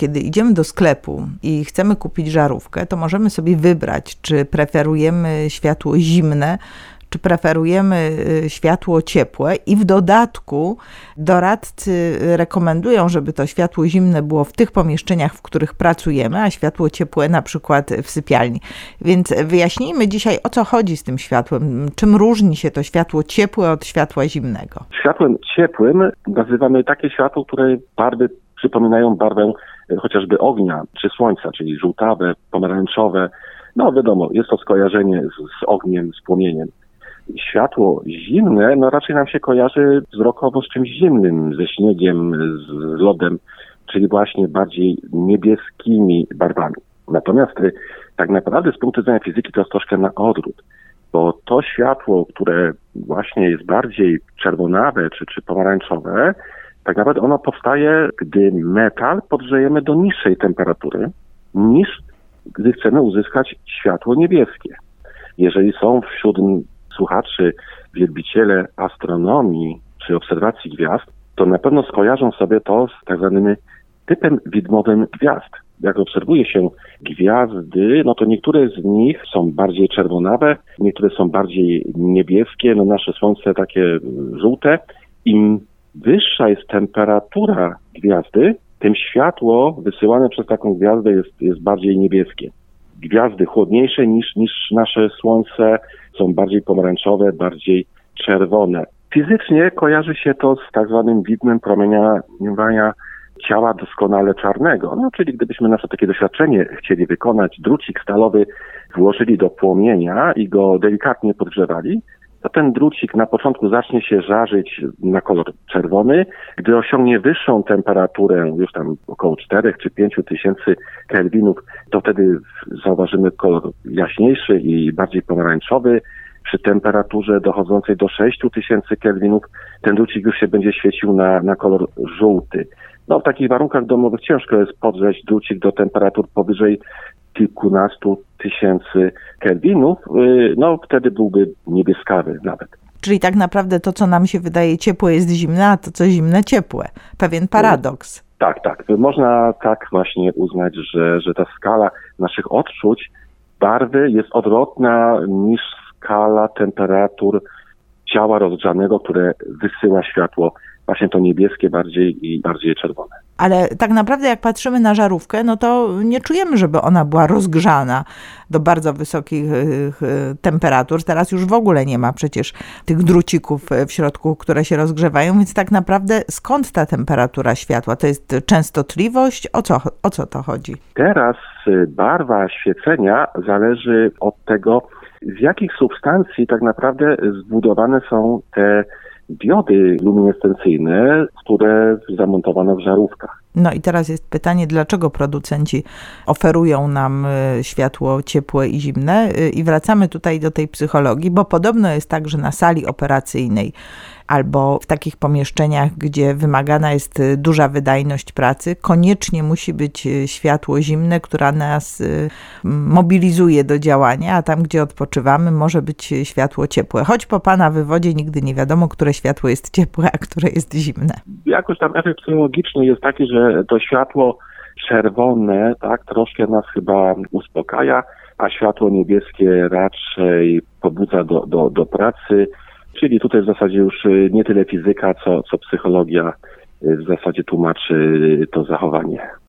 kiedy idziemy do sklepu i chcemy kupić żarówkę, to możemy sobie wybrać, czy preferujemy światło zimne, czy preferujemy światło ciepłe i w dodatku doradcy rekomendują, żeby to światło zimne było w tych pomieszczeniach, w których pracujemy, a światło ciepłe na przykład w sypialni. Więc wyjaśnijmy dzisiaj, o co chodzi z tym światłem. Czym różni się to światło ciepłe od światła zimnego? Światłem ciepłym nazywamy takie światło, które barwy przypominają barwę chociażby ognia czy słońca, czyli żółtawe, pomarańczowe. No wiadomo, jest to skojarzenie z ogniem, z płomieniem. Światło zimne, no raczej nam się kojarzy wzrokowo z czymś zimnym, ze śniegiem, z lodem, czyli właśnie bardziej niebieskimi barwami. Natomiast tak naprawdę z punktu widzenia fizyki to jest troszkę na odwrót, bo to światło, które właśnie jest bardziej czerwonawe czy pomarańczowe, tak naprawdę ono powstaje, gdy metal podgrzejemy do niższej temperatury, niż gdy chcemy uzyskać światło niebieskie. Jeżeli są wśród słuchaczy, wielbiciele astronomii czy obserwacji gwiazd, to na pewno skojarzą sobie to z tak zwanym typem widmowym gwiazd. Jak obserwuje się gwiazdy, no to niektóre z nich są bardziej czerwonawe, niektóre są bardziej niebieskie, no nasze Słońce takie żółte. Im wyższa jest temperatura gwiazdy, tym światło wysyłane przez taką gwiazdę jest bardziej niebieskie. Gwiazdy chłodniejsze niż nasze Słońce są bardziej pomarańczowe, bardziej czerwone. Fizycznie kojarzy się to z tak zwanym widmem promieniowania ciała doskonale czarnego. No, czyli gdybyśmy na przykład takie doświadczenie chcieli wykonać, drucik stalowy włożyli do płomienia i go delikatnie podgrzewali, to ten drucik na początku zacznie się żarzyć na kolor czerwony. Gdy osiągnie wyższą temperaturę, już tam około 4 czy 5 tysięcy kelwinów, to wtedy zauważymy kolor jaśniejszy i bardziej pomarańczowy. Przy temperaturze dochodzącej do 6 tysięcy kelwinów ten drucik już się będzie świecił na kolor żółty. No, w takich warunkach domowych ciężko jest podgrzeć drucik do temperatur powyżej kilkunastu tysięcy kelwinów, no wtedy byłby niebieskawy nawet. Czyli tak naprawdę to, co nam się wydaje ciepłe, jest zimne, a to, co zimne, ciepłe. Pewien paradoks. Tak. Można tak właśnie uznać, że ta skala naszych odczuć barwy jest odwrotna niż skala temperatur ciała rozgrzanego, które wysyła światło właśnie to niebieskie bardziej i bardziej czerwone. Ale tak naprawdę jak patrzymy na żarówkę, no to nie czujemy, żeby ona była rozgrzana do bardzo wysokich temperatur. Teraz już w ogóle nie ma przecież tych drucików w środku, które się rozgrzewają, więc tak naprawdę skąd ta temperatura światła? To jest częstotliwość? O co to chodzi? Teraz barwa świecenia zależy od tego, z jakich substancji tak naprawdę zbudowane są te diody luminescencyjne, które zamontowano w żarówkach. No i teraz jest pytanie, dlaczego producenci oferują nam światło ciepłe i zimne? I wracamy tutaj do tej psychologii, bo podobno jest tak, że na sali operacyjnej albo w takich pomieszczeniach, gdzie wymagana jest duża wydajność pracy, koniecznie musi być światło zimne, które nas mobilizuje do działania, a tam, gdzie odpoczywamy, może być światło ciepłe. Choć po pana wywodzie nigdy nie wiadomo, które światło jest ciepłe, a które jest zimne. Jakoś tam efekt psychologiczny jest taki, że to światło czerwone, tak, troszkę nas chyba uspokaja, a światło niebieskie raczej pobudza do pracy. Czyli tutaj w zasadzie już nie tyle fizyka, co psychologia w zasadzie tłumaczy to zachowanie.